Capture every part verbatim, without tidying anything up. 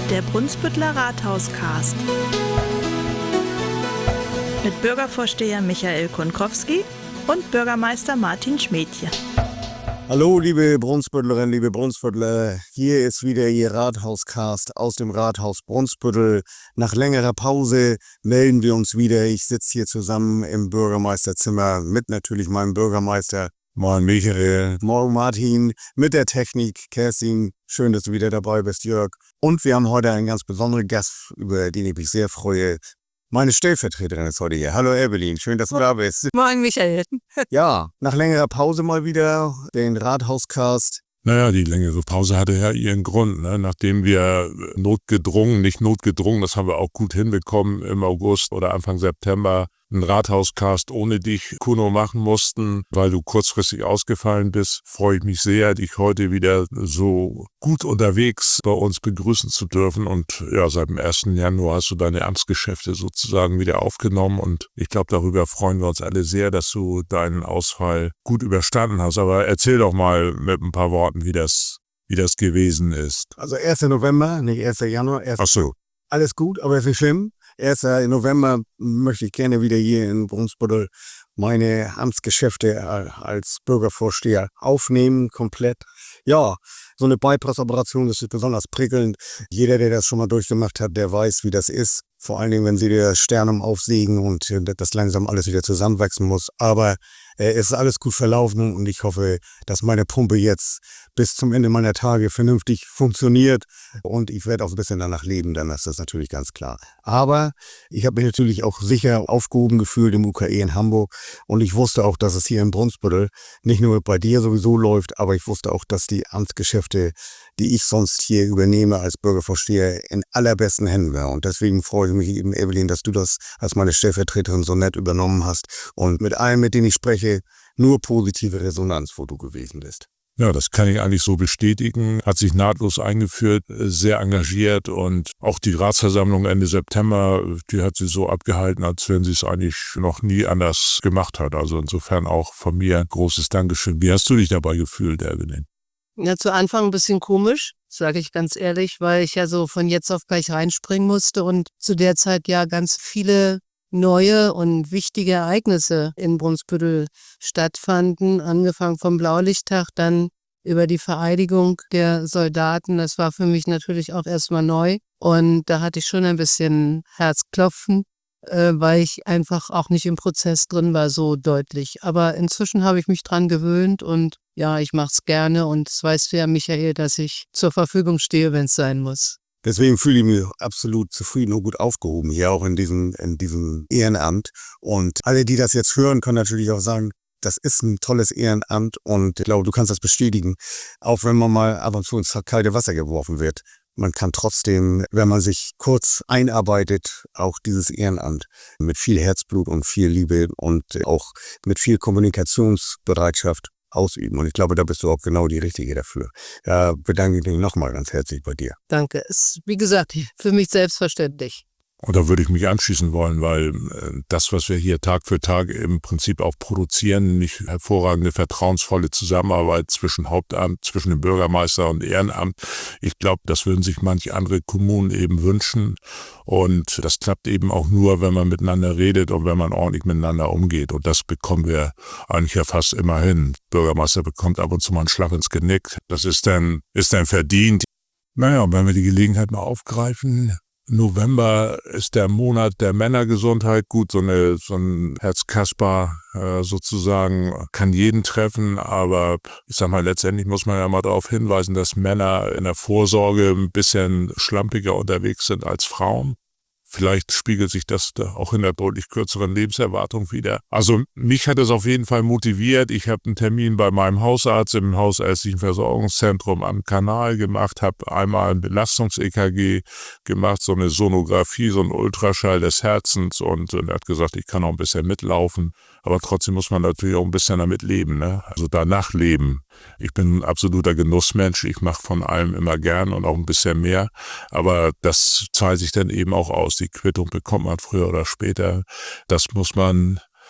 Der Brunsbütteler Rathauscast. Mit Bürgervorsteher Michael Kunkowski und Bürgermeister Martin Schmädchen. Hallo liebe Brunsbüttlerinnen, liebe Brunsbüttler, hier ist wieder Ihr Rathauscast aus dem Rathaus Brunsbüttel. Nach längerer Pause melden wir uns wieder. Ich sitze hier zusammen im Bürgermeisterzimmer mit natürlich meinem Bürgermeister. Moin Michael. Morgen Martin, mit der Technik Kerstin. Schön, dass du wieder dabei bist, Jörg. Und wir haben heute einen ganz besonderen Gast, über den ich mich sehr freue. Meine Stellvertreterin ist heute hier. Hallo Evelyn, schön, dass du da bist. Moin Michael. Ja, nach längerer Pause mal wieder den Rathauscast. Naja, die längere Pause hatte ja ihren Grund, ne? Nachdem wir notgedrungen, nicht notgedrungen, das haben wir auch gut hinbekommen, im August oder Anfang September einen Rathauscast ohne dich, Kuno, machen mussten, weil du kurzfristig ausgefallen bist, freue ich mich sehr, dich heute wieder so gut unterwegs bei uns begrüßen zu dürfen. Und ja, seit dem ersten Januar hast du deine Amtsgeschäfte sozusagen wieder aufgenommen und ich glaube, darüber freuen wir uns alle sehr, dass du deinen Ausfall gut überstanden hast. Aber erzähl doch mal mit ein paar Worten, wie das, wie das gewesen ist. Also erster November, nicht erster Januar. erster Ach so. Alles gut, aber ist nicht schlimm. erster November möchte ich gerne wieder hier in Brunsbüttel meine Amtsgeschäfte als Bürgervorsteher aufnehmen, komplett. Ja, so eine Bypass-Operation ist besonders prickelnd. Jeder, der das schon mal durchgemacht hat, der weiß, wie das ist. Vor allen Dingen, wenn sie der Sternum aufsägen und das langsam alles wieder zusammenwachsen muss. Aber äh, es ist alles gut verlaufen und ich hoffe, dass meine Pumpe jetzt bis zum Ende meiner Tage vernünftig funktioniert. Und ich werde auch ein bisschen danach leben, dann ist das natürlich ganz klar. Aber ich habe mich natürlich auch sicher aufgehoben gefühlt im U K E in Hamburg. Und ich wusste auch, dass es hier in Brunsbüttel nicht nur bei dir sowieso läuft, aber ich wusste auch, dass die Amtsgeschäfte, die ich sonst hier übernehme als Bürgervorsteher, in allerbesten Händen wäre. Und deswegen freue ich mich eben, Evelyn, dass du das als meine Stellvertreterin so nett übernommen hast. Und mit allen, mit denen ich spreche, nur positive Resonanz, wo du gewesen bist. Ja, das kann ich eigentlich so bestätigen. Hat sich nahtlos eingeführt, sehr engagiert und auch die Ratsversammlung Ende September, die hat sie so abgehalten, als wenn sie es eigentlich noch nie anders gemacht hat. Also insofern auch von mir großes Dankeschön. Wie hast du dich dabei gefühlt, Evelyn? Ja, zu Anfang ein bisschen komisch, sage ich ganz ehrlich, weil ich ja so von jetzt auf gleich reinspringen musste und zu der Zeit ja ganz viele neue und wichtige Ereignisse in Brunsbüttel stattfanden, angefangen vom Blaulichttag, dann über die Vereidigung der Soldaten. Das war für mich natürlich auch erstmal neu und da hatte ich schon ein bisschen Herzklopfen, äh, weil ich einfach auch nicht im Prozess drin war, so deutlich. Aber inzwischen habe ich mich dran gewöhnt und ja, ich mache es gerne und das weißt du ja, Michael, dass ich zur Verfügung stehe, wenn es sein muss. Deswegen fühle ich mich absolut zufrieden und gut aufgehoben hier auch in diesem, in diesem Ehrenamt. Und alle, die das jetzt hören, können natürlich auch sagen, das ist ein tolles Ehrenamt und ich glaube, du kannst das bestätigen. Auch wenn man mal ab und zu ins kalte Wasser geworfen wird. Man kann trotzdem, wenn man sich kurz einarbeitet, auch dieses Ehrenamt mit viel Herzblut und viel Liebe und auch mit viel Kommunikationsbereitschaft ausüben. Und ich glaube, da bist du auch genau die Richtige dafür. Da bedanke ich mich nochmal ganz herzlich bei dir. Danke. Ist, wie gesagt, für mich selbstverständlich. Und da würde ich mich anschließen wollen, weil äh, das, was wir hier Tag für Tag im Prinzip auch produzieren, nämlich hervorragende, vertrauensvolle Zusammenarbeit zwischen Hauptamt, zwischen dem Bürgermeister und Ehrenamt. Ich glaube, das würden sich manche andere Kommunen eben wünschen. Und das klappt eben auch nur, wenn man miteinander redet und wenn man ordentlich miteinander umgeht. Und das bekommen wir eigentlich ja fast immer hin. Der Bürgermeister bekommt ab und zu mal einen Schlag ins Genick. Das ist dann, ist dann verdient. Naja, wenn wir die Gelegenheit mal aufgreifen. November ist der Monat der Männergesundheit. Gut, so, eine, so ein Herzkasper äh, sozusagen kann jeden treffen, aber ich sag mal, letztendlich muss man ja mal darauf hinweisen, dass Männer in der Vorsorge ein bisschen schlampiger unterwegs sind als Frauen. Vielleicht spiegelt sich das da auch in der deutlich kürzeren Lebenserwartung wieder. Also mich hat es auf jeden Fall motiviert. Ich habe einen Termin bei meinem Hausarzt im hausärztlichen Versorgungszentrum am Kanal gemacht, habe einmal ein Belastungs-E K G gemacht, so eine Sonographie, so ein Ultraschall des Herzens und er hat gesagt, ich kann auch ein bisschen mitlaufen. Aber trotzdem muss man natürlich auch ein bisschen damit leben, ne? Also danach leben. Ich bin ein absoluter Genussmensch. Ich mache von allem immer gern und auch ein bisschen mehr. Aber das zahlt sich dann eben auch aus. Die Quittung bekommt man früher oder später. Das muss man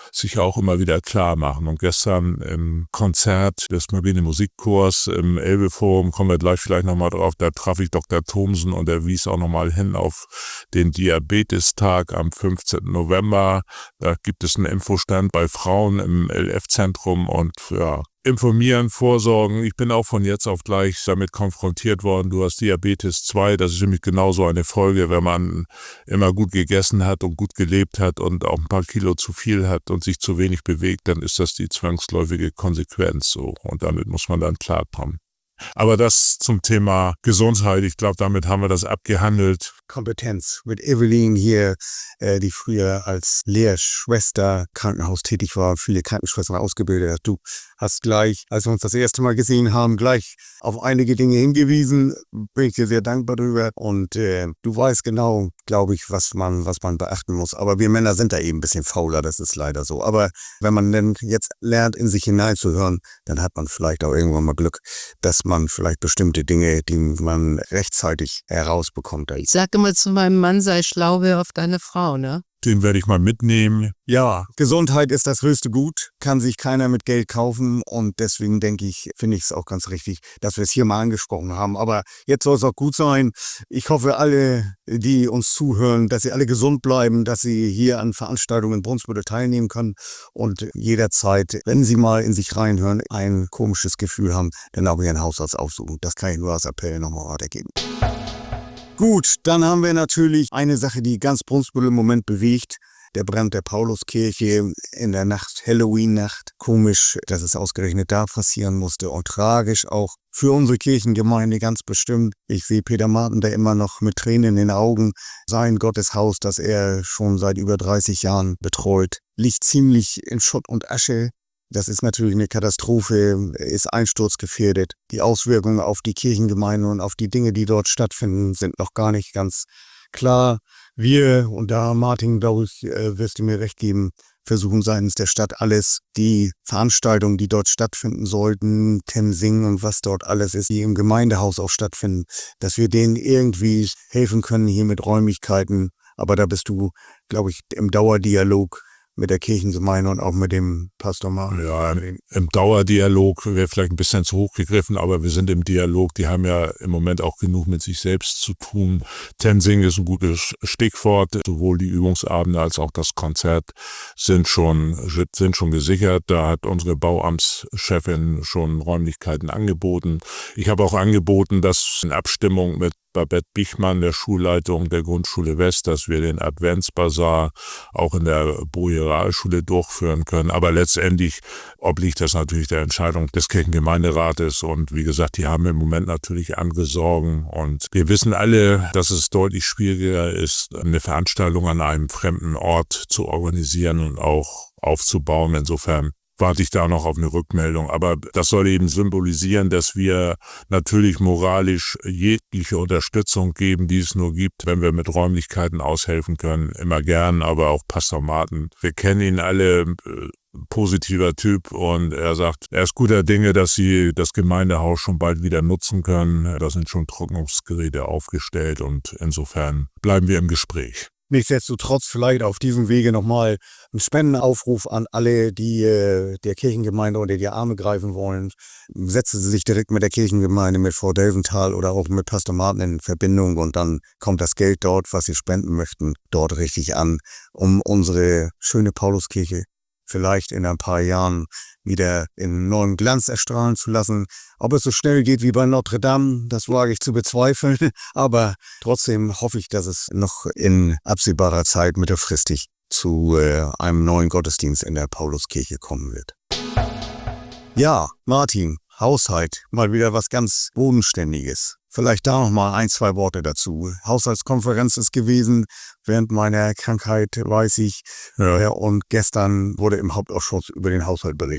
sich auch immer wieder klar machen. Und gestern im Konzert des Marine Musikchors im Elbe-Forum, kommen wir gleich vielleicht nochmal drauf, da traf ich Doktor Thomsen und er wies auch nochmal hin auf den Diabetestag am fünfzehnten November. Da gibt es einen Infostand bei Frauen im L F-Zentrum und ja, informieren, vorsorgen. Ich bin auch von jetzt auf gleich damit konfrontiert worden. Du hast Diabetes zwei, das ist nämlich genauso eine Folge, wenn man immer gut gegessen hat und gut gelebt hat und auch ein paar Kilo zu viel hat und sich zu wenig bewegt, dann ist das die zwangsläufige Konsequenz so. Und damit muss man dann klarkommen. Aber das zum Thema Gesundheit, ich glaube, damit haben wir das abgehandelt. Kompetenz. Mit Evelyn hier, äh, die früher als Lehrschwester Krankenhaus tätig war, viele Krankenschwestern ausgebildet hat. Du hast gleich, als wir uns das erste Mal gesehen haben, gleich auf einige Dinge hingewiesen. Bin ich dir sehr dankbar drüber. Und äh, du weißt genau, glaube ich, was man, was man beachten muss. Aber wir Männer sind da eben ein bisschen fauler, das ist leider so. Aber wenn man dann jetzt lernt, in sich hineinzuhören, dann hat man vielleicht auch irgendwann mal Glück, dass man vielleicht bestimmte Dinge, die man rechtzeitig herausbekommt. Ich sage immer zu meinem Mann, sei schlau, wer auf deine Frau, ne? Den werde ich mal mitnehmen. Ja, Gesundheit ist das höchste Gut, kann sich keiner mit Geld kaufen und deswegen denke ich, finde ich es auch ganz richtig, dass wir es hier mal angesprochen haben. Aber jetzt soll es auch gut sein. Ich hoffe, alle, die uns zuhören, dass sie alle gesund bleiben, dass sie hier an Veranstaltungen in Brunsbüttel teilnehmen können und jederzeit, wenn sie mal in sich reinhören, ein komisches Gefühl haben, dann auch ihren Hausarzt aufsuchen. Das kann ich nur als Appell nochmal weitergeben. Gut, dann haben wir natürlich eine Sache, die ganz Brunsbüttel im Moment bewegt. Der Brand der Pauluskirche in der Nacht, Halloween-Nacht. Komisch, dass es ausgerechnet da passieren musste und tragisch auch für unsere Kirchengemeinde ganz bestimmt. Ich sehe Peter Martin, der immer noch mit Tränen in den Augen sein Gotteshaus, das er schon seit über dreißig Jahren betreut, liegt ziemlich in Schutt und Asche. Das ist natürlich eine Katastrophe, ist einsturzgefährdet. Die Auswirkungen auf die Kirchengemeinde und auf die Dinge, die dort stattfinden, sind noch gar nicht ganz klar. Wir, und da Martin, glaube ich, wirst du mir recht geben, versuchen seitens der Stadt alles, die Veranstaltungen, die dort stattfinden sollten, Tensing und was dort alles ist, die im Gemeindehaus auch stattfinden, dass wir denen irgendwie helfen können hier mit Räumlichkeiten. Aber da bist du, glaube ich, im Dauerdialog mit der Kirchengemeinde und auch mit dem Pastor Martin. Ja, im Dauerdialog wäre vielleicht ein bisschen zu hoch gegriffen, aber wir sind im Dialog. Die haben ja im Moment auch genug mit sich selbst zu tun. Tensing ist ein gutes Stichwort. Sowohl die Übungsabende als auch das Konzert sind schon, sind schon gesichert. Da hat unsere Bauamtschefin schon Räumlichkeiten angeboten. Ich habe auch angeboten, dass in Abstimmung mit Babette Bichmann, der Schulleitung der Grundschule West, dass wir den Adventsbasar auch in der Boje-Realschule durchführen können. Aber letztendlich obliegt das natürlich der Entscheidung des Kirchengemeinderates. Und wie gesagt, die haben im Moment natürlich andere Sorgen. Und wir wissen alle, dass es deutlich schwieriger ist, eine Veranstaltung an einem fremden Ort zu organisieren und auch aufzubauen. Insofern warte ich da noch auf eine Rückmeldung. Aber das soll eben symbolisieren, dass wir natürlich moralisch jegliche Unterstützung geben, die es nur gibt, wenn wir mit Räumlichkeiten aushelfen können. Immer gern, aber auch Pastor Martin. Wir kennen ihn alle, äh, positiver Typ, und er sagt, er ist guter Dinge, dass sie das Gemeindehaus schon bald wieder nutzen können. Da sind schon Trocknungsgeräte aufgestellt und insofern bleiben wir im Gespräch. Nichtsdestotrotz vielleicht auf diesem Wege nochmal ein Spendenaufruf an alle, die äh, der Kirchengemeinde unter die Arme greifen wollen. Setzen Sie sich direkt mit der Kirchengemeinde, mit Frau Delventhal oder auch mit Pastor Martin in Verbindung und dann kommt das Geld dort, was Sie spenden möchten, dort richtig an, um unsere schöne Pauluskirche vielleicht in ein paar Jahren wieder in neuem Glanz erstrahlen zu lassen. Ob es so schnell geht wie bei Notre Dame, das wage ich zu bezweifeln. Aber trotzdem hoffe ich, dass es noch in absehbarer Zeit mittelfristig zu äh, einem neuen Gottesdienst in der Pauluskirche kommen wird. Ja, Martin, Haushalt, mal wieder was ganz Bodenständiges. Vielleicht da noch mal ein, zwei Worte dazu. Haushaltskonferenz ist gewesen während meiner Krankheit, weiß ich. Ja, und gestern wurde im Hauptausschuss über den Haushalt berichtet.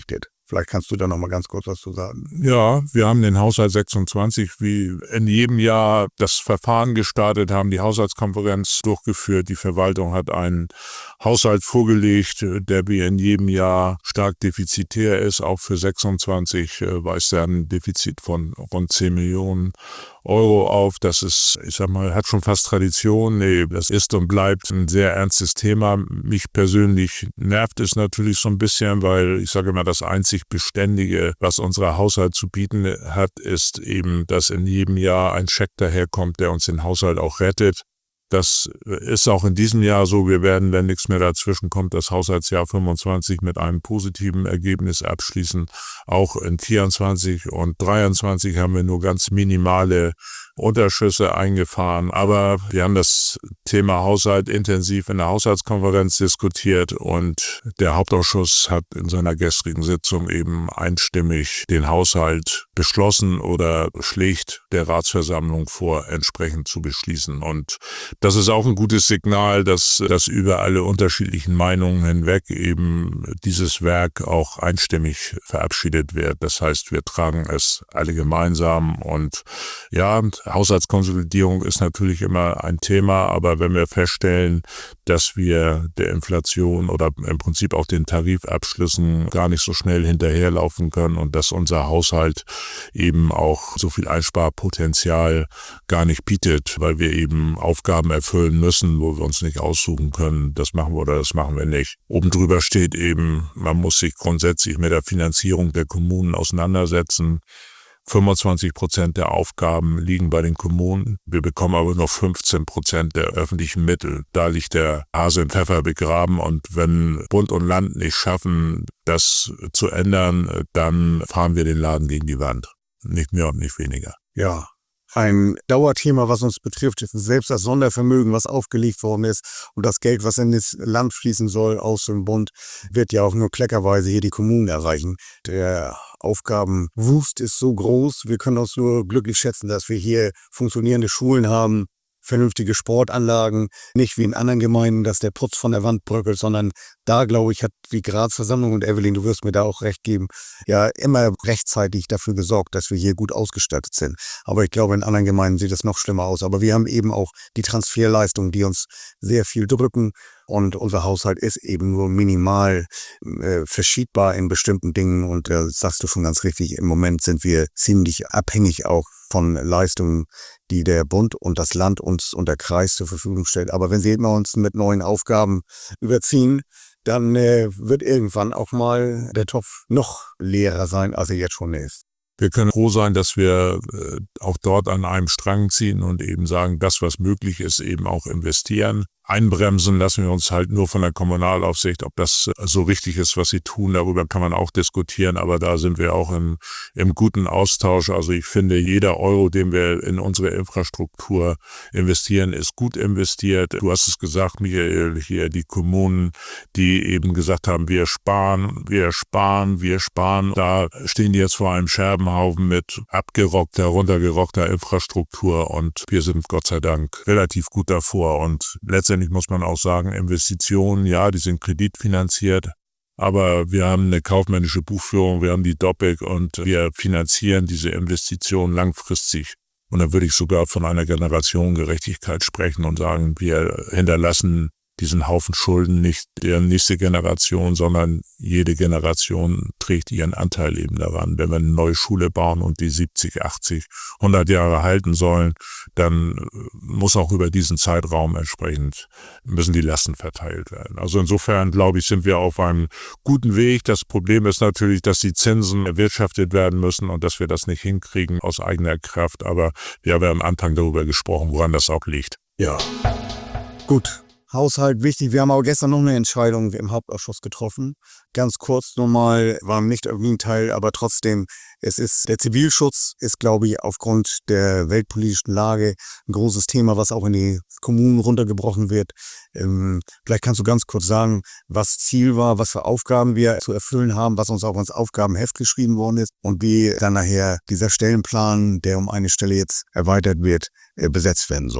Vielleicht kannst du da noch mal ganz kurz was zu sagen. Ja, wir haben den Haushalt sechsundzwanzig wie in jedem Jahr das Verfahren gestartet, haben die Haushaltskonferenz durchgeführt. Die Verwaltung hat einen Haushalt vorgelegt, der wie in jedem Jahr stark defizitär ist. Auch für sechsundzwanzig weist er ein Defizit von rund zehn Millionen Euro auf. Das ist, ich sag mal, hat schon fast Tradition. Nee, das ist und bleibt ein sehr ernstes Thema. Mich persönlich nervt es natürlich so ein bisschen, weil ich sage immer, das einzig Beständige, was unser Haushalt zu bieten hat, ist eben, dass in jedem Jahr ein Scheck daherkommt, der uns den Haushalt auch rettet. Das ist auch in diesem Jahr so. Wir werden, wenn nichts mehr dazwischen kommt, das Haushaltsjahr fünfundzwanzig mit einem positiven Ergebnis abschließen. Auch in vierundzwanzig und dreiundzwanzig haben wir nur ganz minimale Unterschüsse eingefahren. Aber wir haben das Thema Haushalt intensiv in der Haushaltskonferenz diskutiert und der Hauptausschuss hat in seiner gestrigen Sitzung eben einstimmig den Haushalt beschlossen oder schlägt der Ratsversammlung vor, entsprechend zu beschließen. Und das ist auch ein gutes Signal, dass, dass über alle unterschiedlichen Meinungen hinweg eben dieses Werk auch einstimmig verabschiedet wird. Das heißt, wir tragen es alle gemeinsam und ja, Haushaltskonsolidierung ist natürlich immer ein Thema, aber wenn wir feststellen, dass wir der Inflation oder im Prinzip auch den Tarifabschlüssen gar nicht so schnell hinterherlaufen können und dass unser Haushalt eben auch so viel Einsparpotenzial gar nicht bietet, weil wir eben Aufgaben erfüllen müssen, wo wir uns nicht aussuchen können, das machen wir oder das machen wir nicht. Oben drüber steht eben, man muss sich grundsätzlich mit der Finanzierung der Kommunen auseinandersetzen. fünfundzwanzig Prozent der Aufgaben liegen bei den Kommunen. Wir bekommen aber nur fünfzehn Prozent der öffentlichen Mittel. Da liegt der Hase im Pfeffer begraben und wenn Bund und Land nicht schaffen, das zu ändern, dann fahren wir den Laden gegen die Wand. Nicht mehr und nicht weniger. Ja. Ein Dauerthema, was uns betrifft, ist selbst das Sondervermögen, was aufgelegt worden ist und das Geld, was in das Land fließen soll aus dem Bund, wird ja auch nur kleckerweise hier die Kommunen erreichen. Der Aufgabenwust ist so groß, wir können uns nur glücklich schätzen, dass wir hier funktionierende Schulen haben, vernünftige Sportanlagen, nicht wie in anderen Gemeinden, dass der Putz von der Wand bröckelt, sondern da, glaube ich, hat die Ratsversammlung, und Evelyn, du wirst mir da auch recht geben, ja immer rechtzeitig dafür gesorgt, dass wir hier gut ausgestattet sind. Aber ich glaube, in anderen Gemeinden sieht es noch schlimmer aus. Aber wir haben eben auch die Transferleistungen, die uns sehr viel drücken. Und unser Haushalt ist eben nur minimal äh, verschiebbar in bestimmten Dingen. Und da äh, sagst du schon ganz richtig, im Moment sind wir ziemlich abhängig auch von Leistungen, die der Bund und das Land uns und der Kreis zur Verfügung stellt. Aber wenn sie immer uns mit neuen Aufgaben überziehen, dann äh, wird irgendwann auch mal der Topf noch leerer sein, als er jetzt schon ist. Wir können froh sein, dass wir äh, auch dort an einem Strang ziehen und eben sagen, das, was möglich ist, eben auch investieren. Einbremsen lassen wir uns halt nur von der Kommunalaufsicht. Ob das so richtig ist, was sie tun, darüber kann man auch diskutieren. Aber da sind wir auch im, im guten Austausch. Also ich finde, jeder Euro, den wir in unsere Infrastruktur investieren, ist gut investiert. Du hast es gesagt, Michael, hier die Kommunen, die eben gesagt haben, wir sparen, wir sparen, wir sparen. Da stehen die jetzt vor einem Scherbenhaufen mit abgerockter, runtergerockter Infrastruktur. Und wir sind Gott sei Dank relativ gut davor. Und letztendlich muss man auch sagen, Investitionen, ja, die sind kreditfinanziert, aber wir haben eine kaufmännische Buchführung, wir haben die D O P I C und wir finanzieren diese Investitionen langfristig. Und da würde ich sogar von einer Generationengerechtigkeit sprechen und sagen, wir hinterlassen diesen Haufen Schulden nicht der nächste Generation, sondern jede Generation trägt ihren Anteil eben daran. Wenn wir eine neue Schule bauen und die siebzig, achtzig, hundert Jahre halten sollen, dann muss auch über diesen Zeitraum entsprechend, müssen die Lasten verteilt werden. Also insofern, glaube ich, sind wir auf einem guten Weg. Das Problem ist natürlich, dass die Zinsen erwirtschaftet werden müssen und dass wir das nicht hinkriegen aus eigener Kraft. Aber wir haben ja am Anfang darüber gesprochen, woran das auch liegt. Ja, gut. Haushalt wichtig. Wir haben aber gestern noch eine Entscheidung im Hauptausschuss getroffen. Ganz kurz nochmal, war nicht irgendwie ein Teil, aber trotzdem, es ist, der Zivilschutz ist, glaube ich, aufgrund der weltpolitischen Lage ein großes Thema, was auch in die Kommunen runtergebrochen wird. Ähm, vielleicht kannst du ganz kurz sagen, was Ziel war, was für Aufgaben wir zu erfüllen haben, was uns auch ins Aufgabenheft geschrieben worden ist und wie dann nachher dieser Stellenplan, der um eine Stelle jetzt erweitert wird, äh, besetzt werden soll.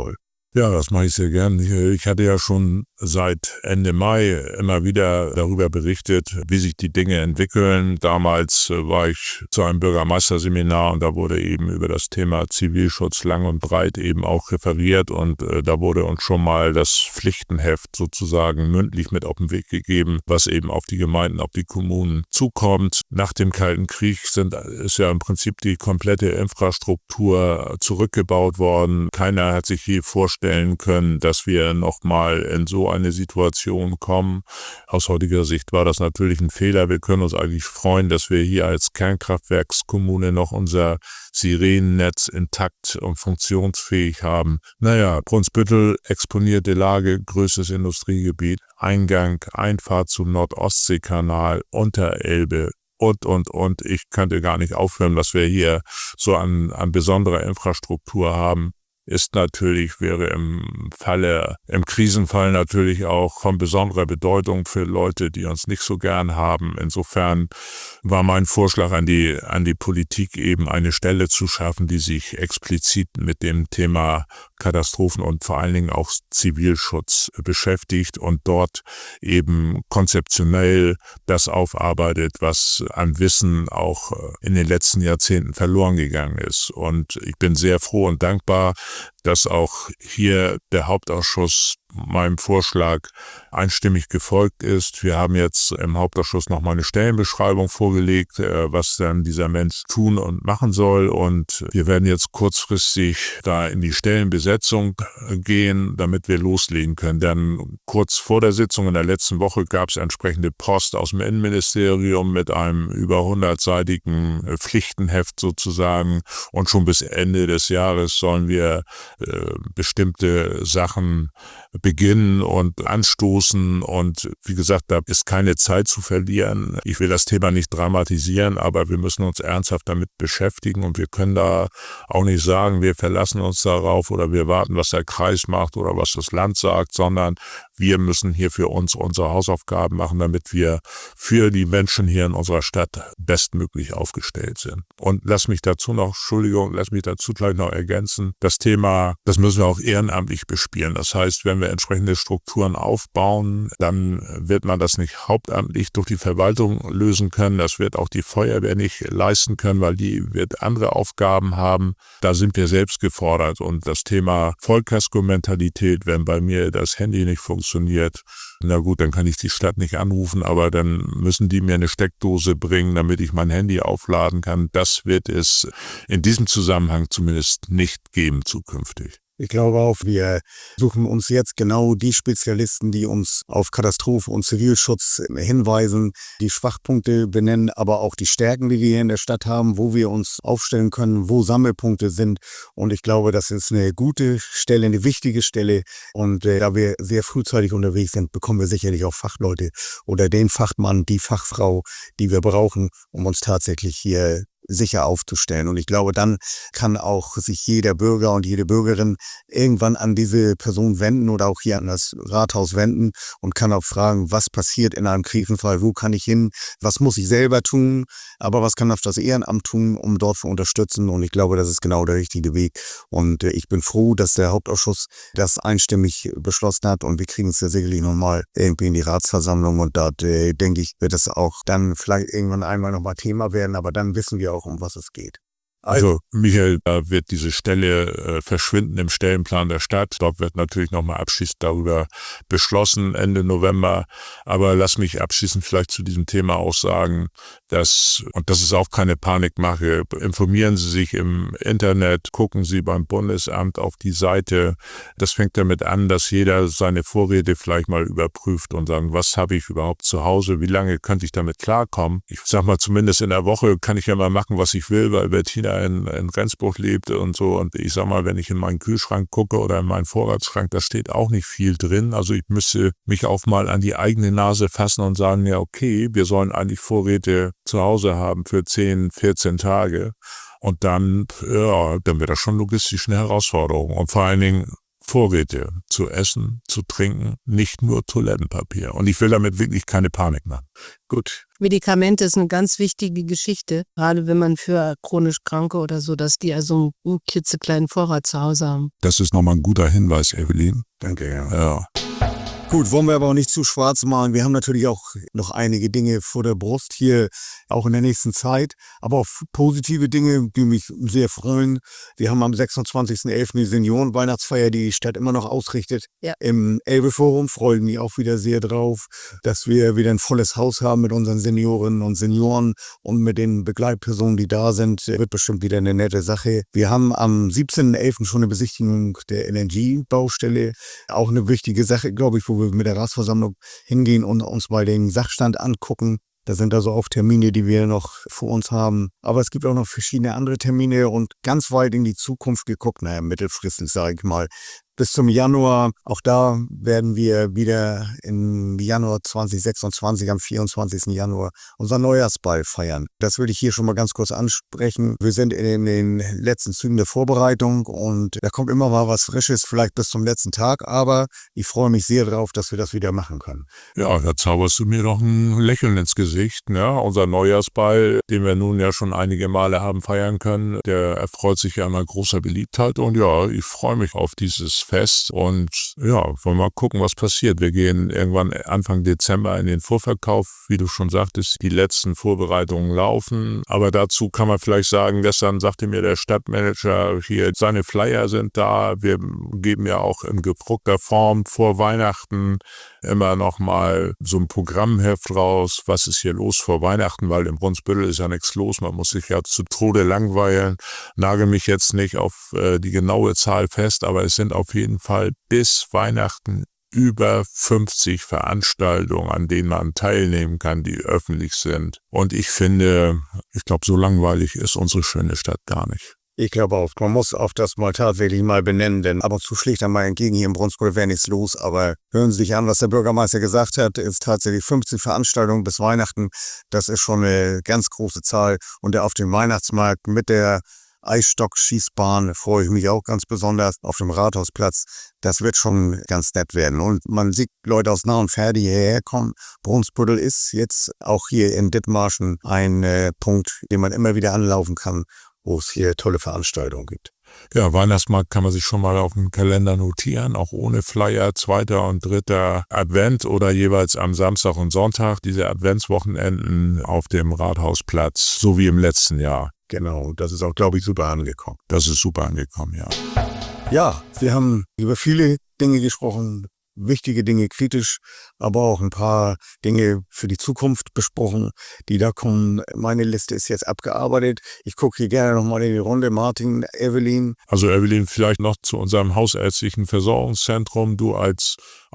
Ja, das mache ich sehr gern. Ich, ich hatte ja schon seit Ende Mai immer wieder darüber berichtet, wie sich die Dinge entwickeln. Damals äh, war ich zu einem Bürgermeisterseminar und da wurde eben über das Thema Zivilschutz lang und breit eben auch referiert und äh, da wurde uns schon mal das Pflichtenheft sozusagen mündlich mit auf den Weg gegeben, was eben auf die Gemeinden, auf die Kommunen zukommt. Nach dem Kalten Krieg sind, ist ja im Prinzip die komplette Infrastruktur zurückgebaut worden. Keiner hat sich je vorstellen können, dass wir nochmal in so eine Situation kommen. Aus heutiger Sicht war das natürlich ein Fehler. Wir können uns eigentlich freuen, dass wir hier als Kernkraftwerkskommune noch unser Sirenennetz intakt und funktionsfähig haben. Naja, Brunsbüttel, exponierte Lage, größtes Industriegebiet, Eingang, Einfahrt zum Nord-Ostsee-Kanal, Unterelbe, und, und, und. Ich könnte gar nicht aufhören, was wir hier so an, an besonderer Infrastruktur haben. Ist natürlich, wäre im Falle, im Krisenfall natürlich auch von besonderer Bedeutung für Leute, die uns nicht so gern haben. Insofern war mein Vorschlag an die, an die Politik eben eine Stelle zu schaffen, die sich explizit mit dem Thema Katastrophen und vor allen Dingen auch Zivilschutz beschäftigt und dort eben konzeptionell das aufarbeitet, was an Wissen auch in den letzten Jahrzehnten verloren gegangen ist. Und ich bin sehr froh und dankbar, dass auch hier der Hauptausschuss meinem Vorschlag einstimmig gefolgt ist. Wir haben jetzt im Hauptausschuss nochmal eine Stellenbeschreibung vorgelegt, was dann dieser Mensch tun und machen soll. Und wir werden jetzt kurzfristig da in die Stellenbesetzung gehen, damit wir loslegen können. Denn kurz vor der Sitzung in der letzten Woche gab es entsprechende Post aus dem Innenministerium mit einem über hundertseitigen Pflichtenheft sozusagen. Und schon bis Ende des Jahres sollen wir äh, bestimmte Sachen beginnen und anstoßen und wie gesagt, da ist keine Zeit zu verlieren. Ich will das Thema nicht dramatisieren, aber wir müssen uns ernsthaft damit beschäftigen und wir können da auch nicht sagen, wir verlassen uns darauf oder wir warten, was der Kreis macht oder was das Land sagt, sondern wir müssen hier für uns unsere Hausaufgaben machen, damit wir für die Menschen hier in unserer Stadt bestmöglich aufgestellt sind. Und lass mich dazu noch, Entschuldigung, lass mich dazu gleich noch ergänzen, das Thema, das müssen wir auch ehrenamtlich bespielen. Das heißt, wenn wir entsprechende Strukturen aufbauen, dann wird man das nicht hauptamtlich durch die Verwaltung lösen können. Das wird auch die Feuerwehr nicht leisten können, weil die wird andere Aufgaben haben. Da sind wir selbst gefordert. Und das Thema Vollkasko-Mentalität, wenn bei mir das Handy nicht funktioniert, na gut, dann kann ich die Stadt nicht anrufen, aber dann müssen die mir eine Steckdose bringen, damit ich mein Handy aufladen kann. Das wird es in diesem Zusammenhang zumindest nicht geben zukünftig. Ich glaube auch, wir suchen uns jetzt genau die Spezialisten, die uns auf Katastrophe und Zivilschutz hinweisen, die Schwachpunkte benennen, aber auch die Stärken, die wir hier in der Stadt haben, wo wir uns aufstellen können, wo Sammelpunkte sind. Und ich glaube, das ist eine gute Stelle, eine wichtige Stelle. Und äh, da wir sehr frühzeitig unterwegs sind, bekommen wir sicherlich auch Fachleute oder den Fachmann, die Fachfrau, die wir brauchen, um uns tatsächlich hier sicher aufzustellen. Und ich glaube, dann kann auch sich jeder Bürger und jede Bürgerin irgendwann an diese Person wenden oder auch hier an das Rathaus wenden und kann auch fragen, was passiert in einem Krisenfall, wo kann ich hin, was muss ich selber tun, aber was kann auch das Ehrenamt tun, um dort zu unterstützen. Und ich glaube, das ist genau der richtige Weg. Und äh, ich bin froh, dass der Hauptausschuss das einstimmig beschlossen hat und wir kriegen es ja sicherlich nochmal irgendwie in die Ratsversammlung und dort, äh, denke ich, wird es auch dann vielleicht irgendwann einmal nochmal Thema werden, aber dann wissen wir auch, um was es geht. Also Michael, da wird diese Stelle äh, verschwinden im Stellenplan der Stadt. Dort wird natürlich nochmal abschließend darüber beschlossen Ende November. Aber lass mich abschließend vielleicht zu diesem Thema auch sagen, dass, und das ist auch keine Panikmache, informieren Sie sich im Internet, gucken Sie beim Bundesamt auf die Seite. Das fängt damit an, dass jeder seine Vorräte vielleicht mal überprüft und sagt, was habe ich überhaupt zu Hause, wie lange könnte ich damit klarkommen. Ich sag mal, zumindest in der Woche kann ich ja mal machen, was ich will, weil Bettina in, in Rendsburg lebte und so. Und ich sag mal, wenn ich in meinen Kühlschrank gucke oder in meinen Vorratsschrank, da steht auch nicht viel drin. Also ich müsste mich auch mal an die eigene Nase fassen und sagen, ja okay, wir sollen eigentlich Vorräte zu Hause haben für zehn, vierzehn Tage. Und dann, ja, dann wird das schon logistisch eine Herausforderung. Und vor allen Dingen Vorräte zu essen, zu trinken, nicht nur Toilettenpapier. Und ich will damit wirklich keine Panik machen. Gut. Medikamente ist eine ganz wichtige Geschichte, gerade wenn man für chronisch Kranke oder so, dass die also einen klitzekleinen Vorrat zu Hause haben. Das ist nochmal ein guter Hinweis, Evelyn. Danke, ja. Ja. Gut, wollen wir aber auch nicht zu schwarz malen. Wir haben natürlich auch noch einige Dinge vor der Brust hier, auch in der nächsten Zeit. Aber auch positive Dinge, die mich sehr freuen. Wir haben am sechsundzwanzigsten elften die Senioren-Weihnachtsfeier, die die Stadt immer noch ausrichtet. Ja. Im Elbe-Forum freuen mich auch wieder sehr drauf, dass wir wieder ein volles Haus haben mit unseren Seniorinnen und Senioren und mit den Begleitpersonen, die da sind. Wird bestimmt wieder eine nette Sache. Wir haben am siebzehnten elften schon eine Besichtigung der L N G-Baustelle. Auch eine wichtige Sache, glaube ich, wo wir mit der Ratsversammlung hingehen und uns mal den Sachstand angucken. Da sind also auch Termine, die wir noch vor uns haben. Aber es gibt auch noch verschiedene andere Termine und ganz weit in die Zukunft geguckt, naja, mittelfristig sage ich mal. Bis zum Januar, auch da werden wir wieder im Januar zweitausendsechsundzwanzig, am vierundzwanzigsten Januar, unser Neujahrsball feiern. Das würde ich hier schon mal ganz kurz ansprechen. Wir sind in den letzten Zügen der Vorbereitung und da kommt immer mal was Frisches, vielleicht bis zum letzten Tag, aber ich freue mich sehr darauf, dass wir das wieder machen können. Ja, da zauberst du mir doch ein Lächeln ins Gesicht. Ne? Unser Neujahrsball, den wir nun ja schon einige Male haben feiern können, der erfreut sich ja immer großer Beliebtheit und ja, ich freue mich auf dieses Fest und ja, wollen wir mal gucken, was passiert. Wir gehen irgendwann Anfang Dezember in den Vorverkauf, wie du schon sagtest, die letzten Vorbereitungen laufen, aber dazu kann man vielleicht sagen, gestern sagte mir der Stadtmanager hier, seine Flyer sind da, wir geben ja auch in gedruckter Form vor Weihnachten immer noch mal so ein Programmheft raus, was ist hier los vor Weihnachten, weil im Brunsbüttel ist ja nichts los, man muss sich ja zu Tode langweilen, nagel mich jetzt nicht auf äh, die genaue Zahl fest, aber es sind auf jeden Fall bis Weihnachten über fünfzig Veranstaltungen, an denen man teilnehmen kann, die öffentlich sind. Und ich finde, ich glaube, so langweilig ist unsere schöne Stadt gar nicht. Ich glaube auch, man muss auch das mal tatsächlich mal benennen, denn ab und zu schlägt er mal entgegen, hier im Brunsbüttel wäre nichts los, aber hören Sie sich an, was der Bürgermeister gesagt hat, ist tatsächlich fünfzehn Veranstaltungen bis Weihnachten, das ist schon eine ganz große Zahl und der auf dem Weihnachtsmarkt mit der Eisstock-Schießbahn freue ich mich auch ganz besonders auf dem Rathausplatz. Das wird schon ganz nett werden. Und man sieht Leute aus nah und fern, die hierher kommen. Brunsbüttel ist jetzt auch hier in Dithmarschen ein äh, Punkt, den man immer wieder anlaufen kann, wo es hier tolle Veranstaltungen gibt. Ja, Weihnachtsmarkt kann man sich schon mal auf dem Kalender notieren, auch ohne Flyer, zweiter und dritter Advent oder jeweils am Samstag und Sonntag, diese Adventswochenenden auf dem Rathausplatz, so wie im letzten Jahr. Genau, das ist auch, glaube ich, super angekommen. Das ist super angekommen, ja. Ja, wir haben über viele Dinge gesprochen, wichtige Dinge kritisch, aber auch ein paar Dinge für die Zukunft besprochen, die da kommen. Meine Liste ist jetzt abgearbeitet. Ich gucke hier gerne nochmal in die Runde. Martin, Evelyn. Also Evelyn, vielleicht noch zu unserem hausärztlichen Versorgungszentrum. Du als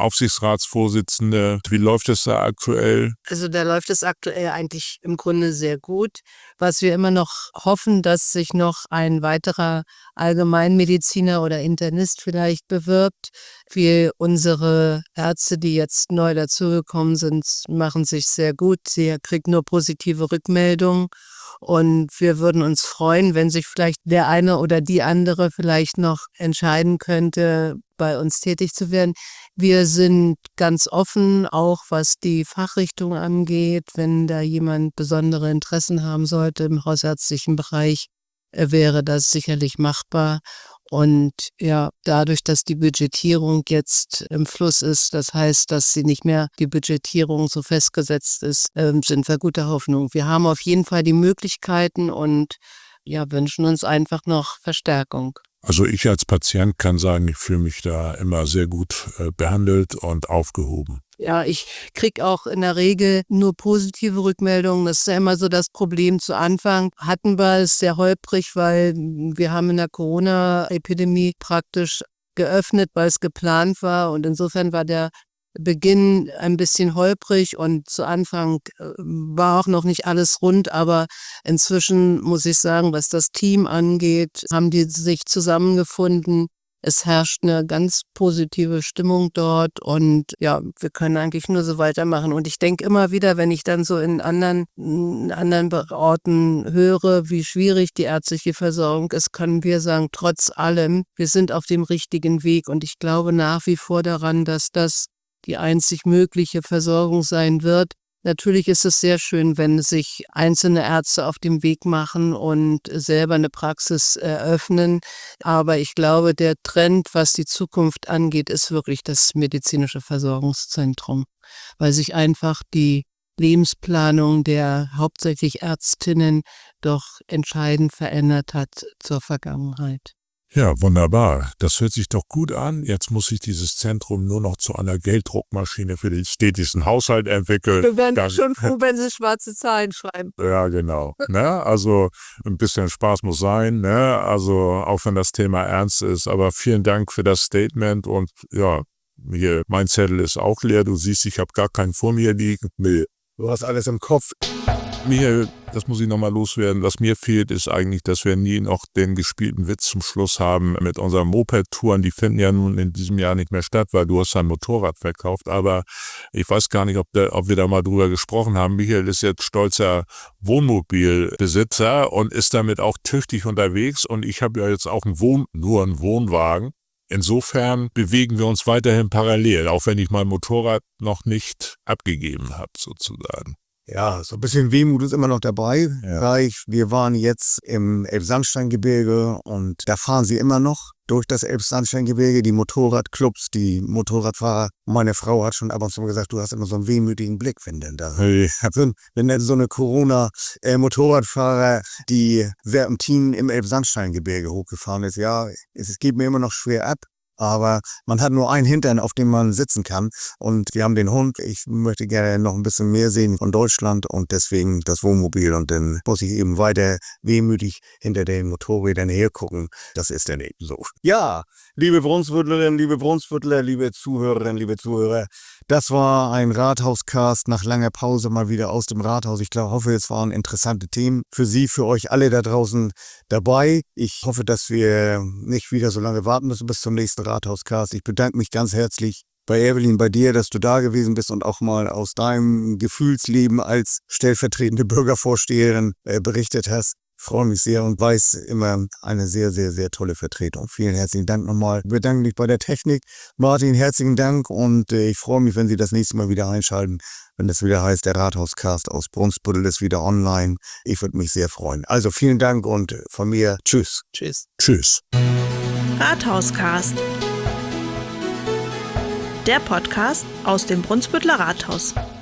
Aufsichtsratsvorsitzende, wie läuft es da aktuell? Also da läuft es aktuell eigentlich im Grunde sehr gut. Was wir immer noch hoffen, dass sich noch ein weiterer Allgemeinmediziner oder Internist vielleicht bewirbt. Wir, unsere Ärzte, die jetzt neu dazugekommen sind, machen sich sehr gut. Sie kriegen nur positive Rückmeldungen. Und wir würden uns freuen, wenn sich vielleicht der eine oder die andere vielleicht noch entscheiden könnte, bei uns tätig zu werden. Wir sind ganz offen, auch was die Fachrichtung angeht. Wenn da jemand besondere Interessen haben sollte im hausärztlichen Bereich, äh, wäre das sicherlich machbar. Und ja, dadurch, dass die Budgetierung jetzt im Fluss ist, das heißt, dass sie nicht mehr die Budgetierung so festgesetzt ist, ähm, sind wir guter Hoffnung. Wir haben auf jeden Fall die Möglichkeiten und ja, wünschen uns einfach noch Verstärkung. Also ich als Patient kann sagen, ich fühle mich da immer sehr gut äh, behandelt und aufgehoben. Ja, ich kriege auch in der Regel nur positive Rückmeldungen. Das ist ja immer so das Problem. Zu Anfang hatten wir es sehr holprig, weil wir haben in der Corona-Epidemie praktisch geöffnet, weil es geplant war. Und insofern war der Beginn ein bisschen holprig und zu Anfang äh, war auch noch nicht alles rund, aber inzwischen muss ich sagen, was das Team angeht, haben die sich zusammengefunden Es herrscht eine ganz positive Stimmung dort und ja, wir können eigentlich nur so weitermachen. Und ich denke immer wieder, wenn ich dann so in anderen, in anderen Orten höre, wie schwierig die ärztliche Versorgung ist, können wir sagen, trotz allem, wir sind auf dem richtigen Weg. Und ich glaube nach wie vor daran, dass das die einzig mögliche Versorgung sein wird. Natürlich ist es sehr schön, wenn sich einzelne Ärzte auf den Weg machen und selber eine Praxis eröffnen. Aber ich glaube, der Trend, was die Zukunft angeht, ist wirklich das medizinische Versorgungszentrum, weil sich einfach die Lebensplanung der hauptsächlich Ärztinnen doch entscheidend verändert hat zur Vergangenheit. Ja, wunderbar. Das hört sich doch gut an. Jetzt muss sich dieses Zentrum nur noch zu einer Gelddruckmaschine für den städtischen Haushalt entwickeln. Wir wären Dann- schon froh, wenn Sie schwarze Zahlen schreiben. Ja, genau. Ne? Also ein bisschen Spaß muss sein, ne? Also auch wenn das Thema ernst ist. Aber vielen Dank für das Statement und ja, hier, mein Zettel ist auch leer. Du siehst, ich habe gar keinen vor mir liegen. Nee. Du hast alles im Kopf. Michael, das muss ich nochmal loswerden. Was mir fehlt, ist eigentlich, dass wir nie noch den gespielten Witz zum Schluss haben mit unseren Moped-Touren. Die finden ja nun in diesem Jahr nicht mehr statt, weil du hast dein Motorrad verkauft. Aber ich weiß gar nicht, ob, der, ob wir da mal drüber gesprochen haben. Michael ist jetzt stolzer Wohnmobilbesitzer und ist damit auch tüchtig unterwegs. Und ich habe ja jetzt auch einen Wohn-, nur einen Wohnwagen. Insofern bewegen wir uns weiterhin parallel, auch wenn ich mein Motorrad noch nicht abgegeben habe, sozusagen. Ja, so ein bisschen Wehmut ist immer noch dabei. Ja. Weil wir waren jetzt im Elbsandsteingebirge und da fahren sie immer noch durch das Elbsandsteingebirge, die Motorradclubs, die Motorradfahrer. Meine Frau hat schon ab und zu gesagt, du hast immer so einen wehmütigen Blick, wenn denn da Hey. sind. Wenn dann so eine Corona-Motorradfahrer die Serpentinen im Elbsandsteingebirge hochgefahren ist, ja, es, es geht mir immer noch schwer ab. Aber man hat nur einen Hintern, auf dem man sitzen kann. Und wir haben den Hund. Ich möchte gerne noch ein bisschen mehr sehen von Deutschland und deswegen das Wohnmobil. Und dann muss ich eben weiter wehmütig hinter den Motorrädern hergucken. Das ist dann eben so. Ja, liebe Brunsbüttlerinnen, liebe Brunsbüttler, liebe Zuhörerinnen, liebe Zuhörer. Das war ein Rathauscast nach langer Pause mal wieder aus dem Rathaus. Ich glaube, hoffe, es waren interessante Themen für Sie, für euch alle da draußen dabei. Ich hoffe, dass wir nicht wieder so lange warten müssen bis zum nächsten Rathauscast. Ich bedanke mich ganz herzlich bei Evelyn, bei dir, dass du da gewesen bist und auch mal aus deinem Gefühlsleben als stellvertretende Bürgervorsteherin äh, berichtet hast. Ich freue mich sehr und weiß immer eine sehr, sehr, sehr tolle Vertretung. Vielen herzlichen Dank nochmal. Ich bedanke mich bei der Technik. Martin, herzlichen Dank und äh, ich freue mich, wenn Sie das nächste Mal wieder einschalten, wenn es wieder heißt, der Rathauscast aus Brunsbüttel ist wieder online. Ich würde mich sehr freuen. Also vielen Dank und von mir tschüss. Tschüss. Tschüss. Rathauscast. Der Podcast aus dem Brunsbütteler Rathaus.